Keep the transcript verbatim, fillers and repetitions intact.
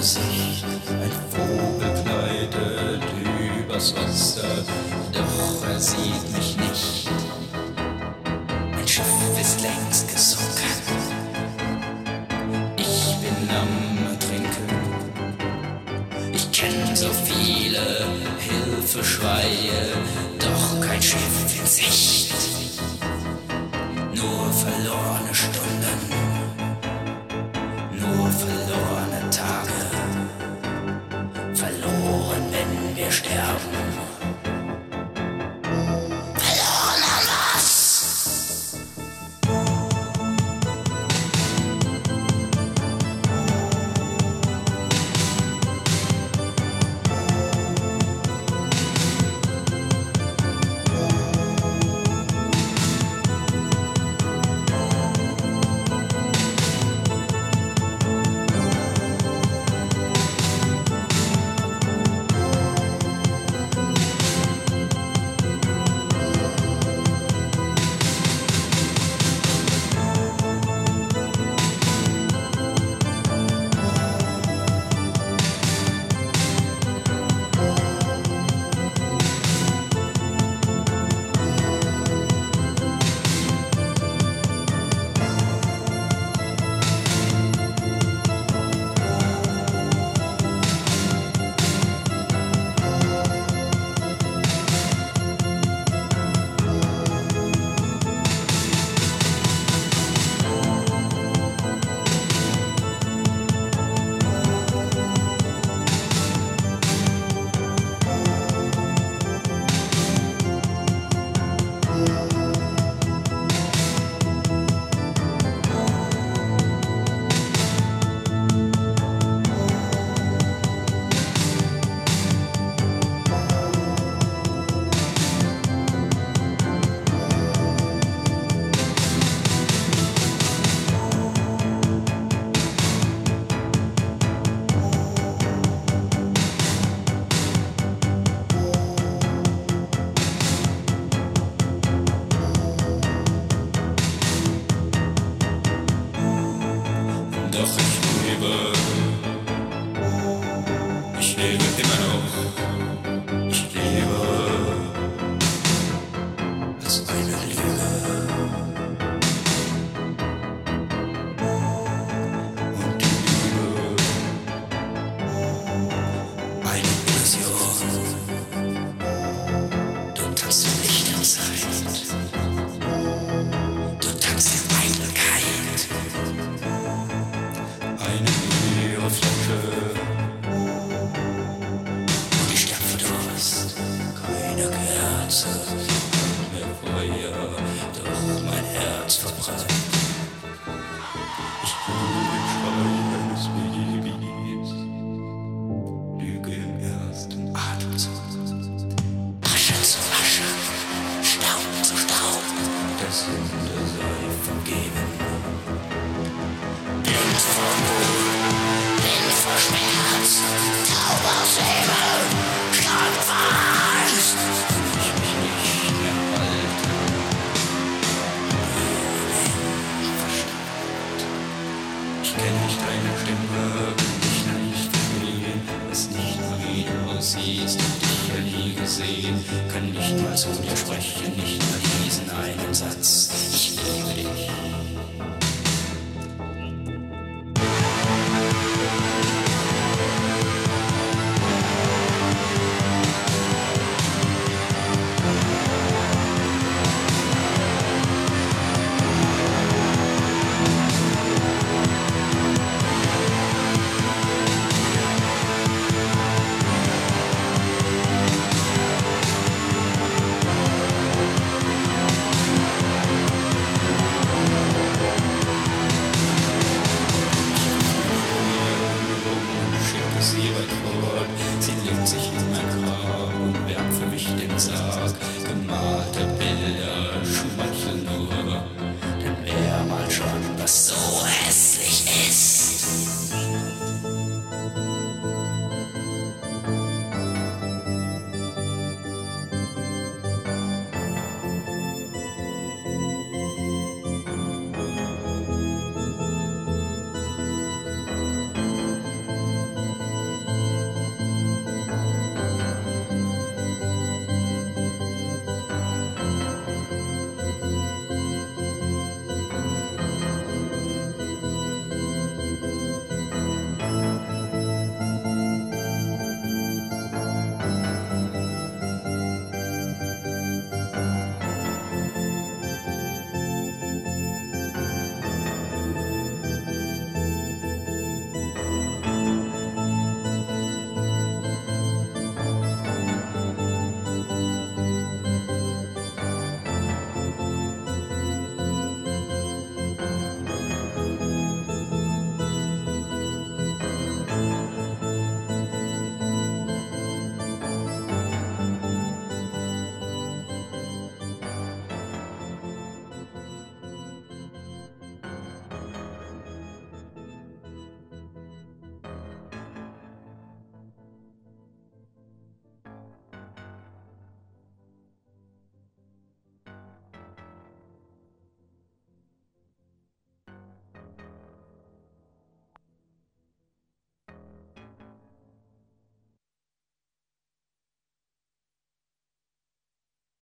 Gesicht. Ein Vogel gleitet übers Wasser, doch er sieht mich nicht. Mein Schiff ist längst gesunken, ich bin am Ertrinken. Ich kenn so viele Hilfeschreie, doch kein Schiff in Sicht. Nur verlorene Stunden, nur verlorene Tage, verloren, wenn wir sterben. Verloren an was? Doch ich lebe, ich lebe immer noch, ich lebe als eine Lüge. Und die Liebe, eine Illusion. Du tanzt in Lichterzeit, du tanzt in Einsamkeit. Eine leere Flasche und ich sterb vor Durst. Keine Kerze mehr Feuer, doch mein Herz verbrennt. Ich höre den Schrei eines Babys, Lüge im ersten Atemzug. Asche zu Asche, Staub zu Staub, der Sünde sei vergeben. Blind vor Mut, blind vor Schmerz, taub aus Himmel, stark vor Angst. Ich bin nicht mehr alt, ich kenn nicht deine Stimme, kann dich nicht verstehen, was nicht mal wie du aussiehst, hab dich ja nie gesehen, kann nicht mal zu dir sprechen, nicht mal diesen einen Satz. Ich liebe dich.